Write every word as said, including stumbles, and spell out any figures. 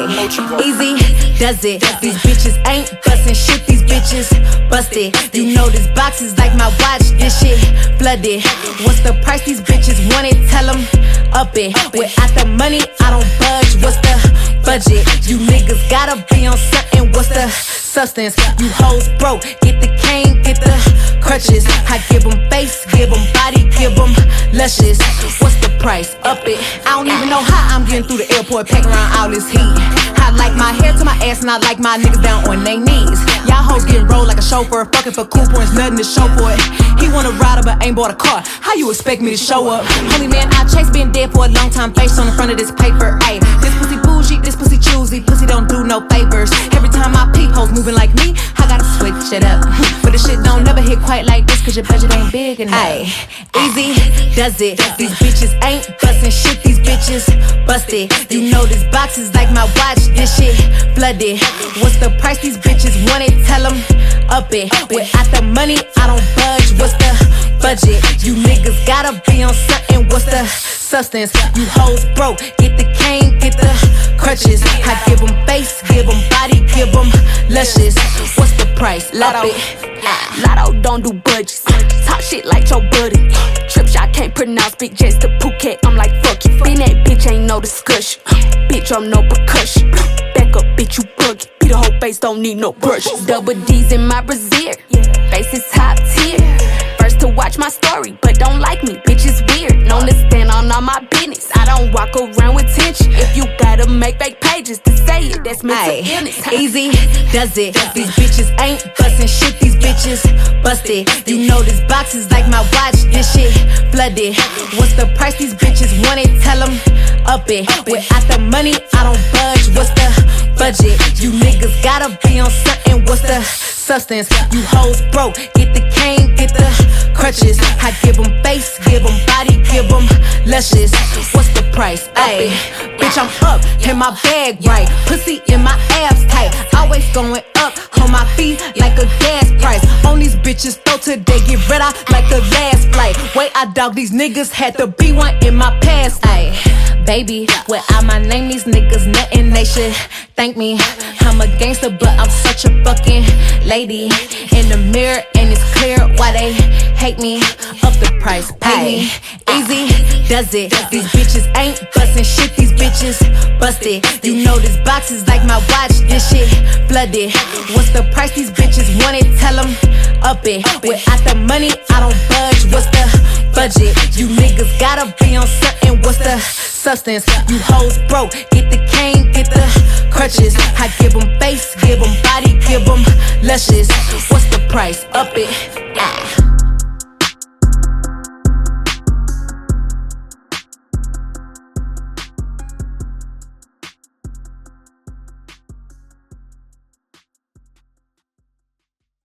easy does it. These bitches ain't bustin' shit, these bitches busted. You know this box is like my watch, this shit flooded. What's the price these bitches want it? Tell them up it. Without the money, I don't budge. What's the budget? You niggas gotta be on something. What's the substance? You hoes broke, get the cane, get the crutches. I give them face, give them body, give them luscious. What's the price? Up it. I don't even know how I'm getting through the airport, pack around all this heat. I like my hair to my ass and I like my niggas down on their knees. Y'all hoes getting rolled like a chauffeur, fucking for cool points, nothing to show for it. He want a rider but ain't bought a car. How you expect me to show up? Holy man, I chase been dead for a long time, face on the front of this paper. Ayy, this pussy bougie, this pussy choosy, pussy don't do no favors. Every time I peep hoes moving like me, I gotta switch it up. But the shit don't never hit quite like this, cause your budget ain't big enough. Ayy, easy does it. These bitches ain't bustin' shit, these bitches busted. You know this box is like my watch, this shit flooded. What's the price these bitches want it? Tell them up it. Without the money, I don't budge. What's the budget? You niggas gotta be on something. What's the substance? You hoes broke, get the cane, get the crutches. I give them face, give them body, give them luscious. What's the price? Up it. Lotto don't do budgets. Talk shit like your buddy. Trips y'all can't pronounce, big jets to Phuket. I'm like, fuck you. Been that bitch, ain't no discussion. Bitch, I'm no percussion. Back up, bitch, you buggy. Be the whole face, don't need no brush. Double D's in my brassiere. Face is top tier. First to watch my story, but don't like me. Bitch, it's weird. Known to stand on all my business. I don't walk around with tension. If you gotta make fake pages to say it, that's mental illness. Easy does it. These bitches ain't bustin' shit, these bitches busted. You know this box is like my watch, this shit flooded. What's the price these bitches want it? Tell them up it. Without the money, I don't budge. What's the budget? You niggas gotta be on something. What's the substance? You hoes broke, get the cane, get the crutches. I give them face, give them body, give them luscious. What's the price? Ayy, bitch, I'm up in my bag right, pussy in my abs tight, always going up on my feet like a gas price. On these bitches throw till they get red out like the last flight. Way I dog these niggas, had to be one in my past. Ayy, baby, without my name, these niggas nothing, they should thank me. I'm a gangster, but I'm such a fucking lady. In the mirror, and it's clear why they hate me. Up the price, pay me. Easy does it. These bitches ain't bustin' shit, these bitches busted. You know this box is like my watch, this shit flooded. What's the price these bitches want it? Tell them up it. Without the money, I don't budge. What's the budget? You niggas gotta be on something. What's the substance? You hoes broke, get the cane, get the crutches. I give them face, give them body, give them luscious. What's the price? Up it.